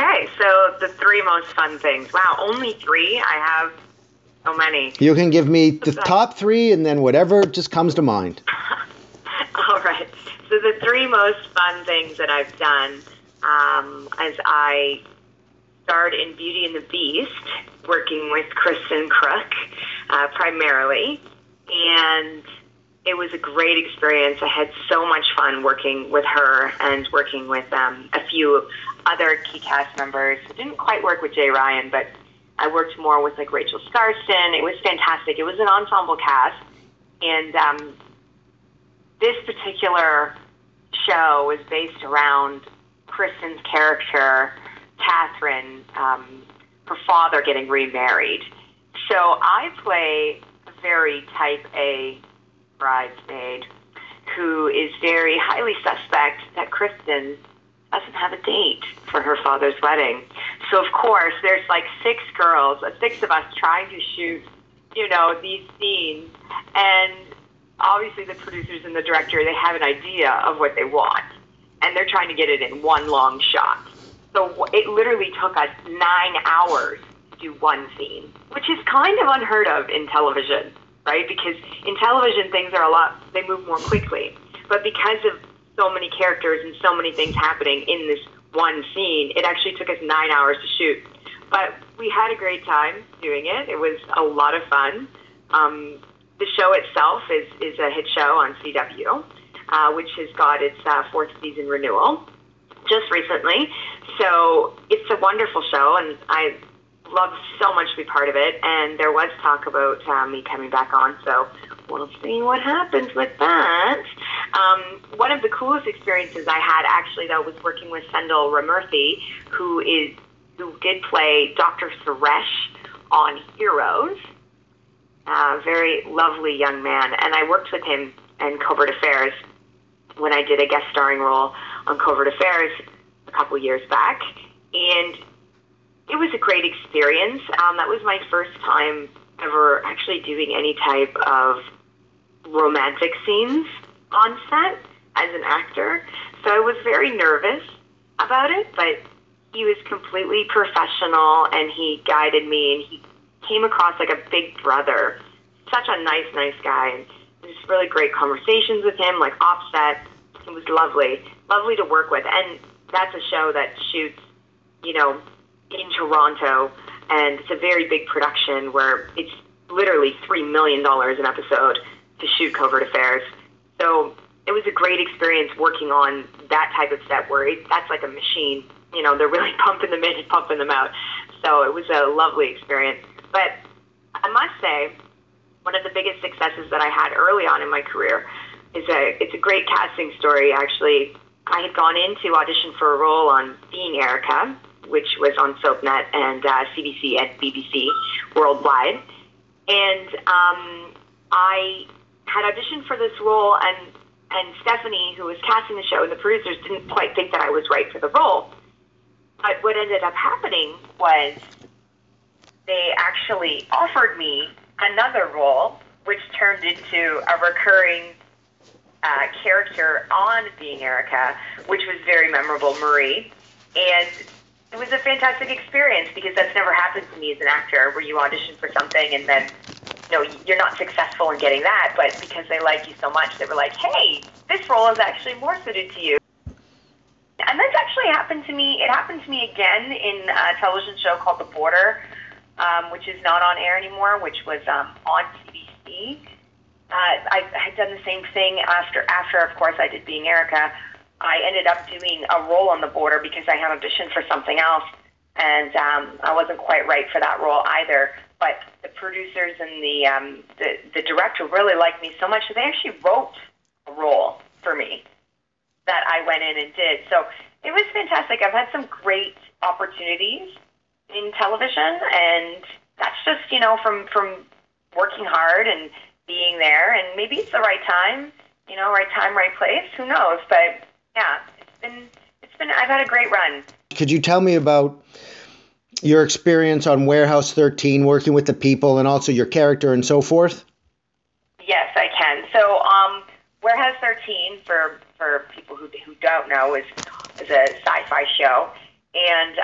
Okay, so the three most fun things. Wow, only three? I have so many. You can give me the top three and then whatever just comes to mind. All right. So the three most fun things that I've done as I starred in Beauty and the Beast, working with Kristen Crook primarily. And it was a great experience. I had so much fun working with her and working with a few other key cast members. I didn't quite work with Jay Ryan, but I worked more with like Rachel Skarsten. It was fantastic. It was an ensemble cast. And this particular show was based around Kristen's character, Catherine, her father getting remarried. So I play a very type A bridesmaid who is very highly suspect that Kristen doesn't have a date for her father's wedding. So, of course, there's like six of us trying to shoot, these scenes. And obviously the producers and the director, they have an idea of what they want. And they're trying to get it in one long shot. So it literally took us 9 hours to do one scene, which is kind of unheard of in television, right? Because in television, they move more quickly. But because of so many characters and so many things happening in this one scene, it actually took us 9 hours to shoot. But we had a great time doing it. It was a lot of fun. The show itself is a hit show on CW, which has got its fourth season renewal just recently. So it's a wonderful show, and I love so much to be part of it. And there was talk about me coming back on, so we'll see what happens with that. One of the coolest experiences I had, actually, though, was working with Sendhil Ramurthy, who did play Dr. Suresh on Heroes. Very lovely young man. And I worked with him in Covert Affairs when I did a guest starring role on Covert Affairs a couple years back. And it was a great experience. That was my first time ever actually doing any type of romantic scenes on set as an actor. So I was very nervous about it, but he was completely professional, and he guided me, and he came across like a big brother. Such a nice guy. And just really great conversations with him, like offset. It was lovely to work with. And that's a show that shoots, in Toronto, and it's a very big production where it's literally $3 million an episode to shoot Covert Affairs. So it was a great experience working on that type of set where that's like a machine. They're really pumping them in and pumping them out. So it was a lovely experience. But I must say, one of the biggest successes that I had early on in my career it's a great casting story, actually. I had gone in to audition for a role on Being Erica, which was on SoapNet and CBC and BBC worldwide. And I had auditioned for this role, and Stephanie, who was casting the show, and the producers didn't quite think that I was right for the role. But what ended up happening was they actually offered me another role, which turned into a recurring character on Being Erica, which was very memorable, Marie. And it was a fantastic experience because that's never happened to me as an actor, where you audition for something and then you're not successful in getting that, but because they like you so much, they were like, hey, this role is actually more suited to you. And that's actually happened to me. It happened to me again in a television show called The Border, which is not on air anymore, which was on CBC. I had done the same thing after, of course, I did Being Erica. I ended up doing a role on The Border because I had auditioned for something else, and I wasn't quite right for that role either. But the producers and the director really liked me so much that they actually wrote a role for me that I went in and did. So it was fantastic. I've had some great opportunities in television, and that's just, from working hard and being there, and maybe it's the right time, right time, right place, who knows? But yeah, I've had a great run. Could you tell me about your experience on Warehouse 13, working with the people, and also your character and so forth? Yes, I can. So, Warehouse 13, for people who don't know, is a sci-fi show, And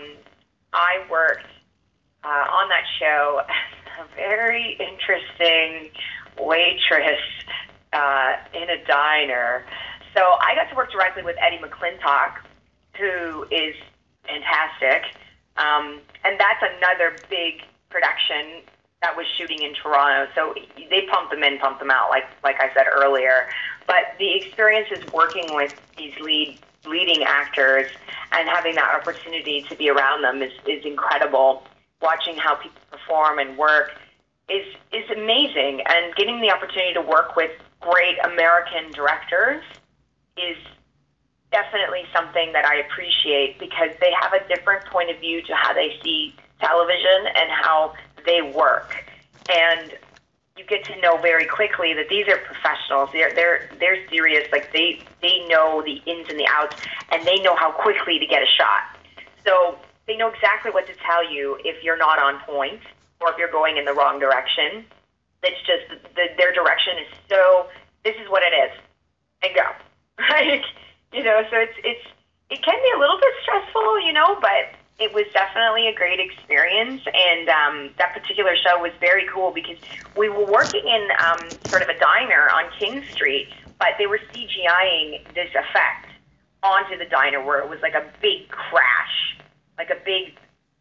I worked on that show as a very interesting waitress in a diner. So I got to work directly with Eddie McClintock, who is fantastic. And that's another big production that was shooting in Toronto. So they pump them in, pump them out, like I said earlier. But the experiences working with these leading actors and having that opportunity to be around them is incredible. Watching how people perform and work is amazing. And getting the opportunity to work with great American directors is definitely something that I appreciate, because they have a different point of view to how they see television and how they work. And you get to know very quickly that these are professionals. They're serious. Like they know the ins and the outs, and they know how quickly to get a shot. So they know exactly what to tell you if you're not on point or if you're going in the wrong direction. It's just their direction is so, this is what it is, and go. Like, you know, so it can be a little bit stressful, you know, but it was definitely a great experience. And that particular show was very cool because we were working in sort of a diner on King Street, but they were CGIing this effect onto the diner where it was like a big crash, like a big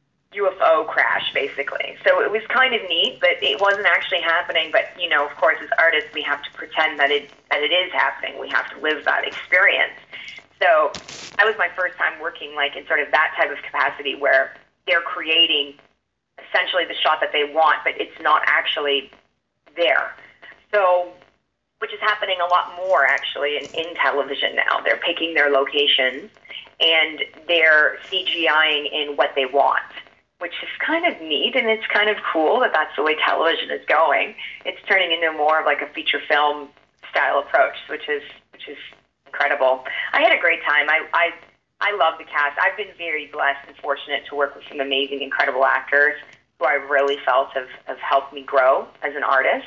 UFO crash, basically. So it was kind of neat, but it wasn't actually happening. But, you know, of course, as artists, we have to pretend that it is happening. We have to live that experience. So that was my first time working like in sort of that type of capacity where they're creating essentially the shot that they want, but it's not actually there. So, which is happening a lot more actually in television now. They're picking their locations and they're CGIing in what they want, which is kind of neat, and it's kind of cool that that's the way television is going. It's turning into more of like a feature film style approach, which is incredible. I had a great time. I love the cast. I've been very blessed and fortunate to work with some amazing, incredible actors who I really felt have helped me grow as an artist.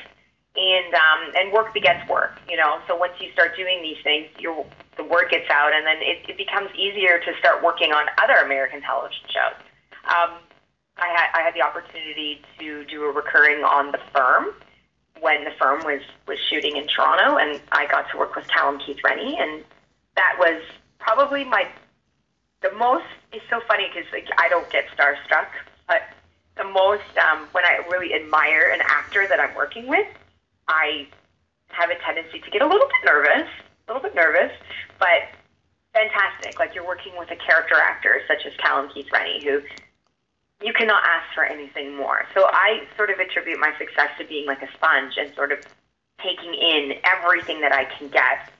And work begets work, you know. So once you start doing these things, the word gets out, and then it becomes easier to start working on other American television shows. I had the opportunity to do a recurring on The Firm when The Firm was shooting in Toronto, and I got to work with Callum Keith Rennie, and that was probably the most. It's so funny because like I don't get starstruck, but the most when I really admire an actor that I'm working with, I have a tendency to get a little bit nervous, but fantastic. Like you're working with a character actor such as Callum Keith Rennie, who you cannot ask for anything more. So I sort of attribute my success to being like a sponge and sort of taking in everything that I can get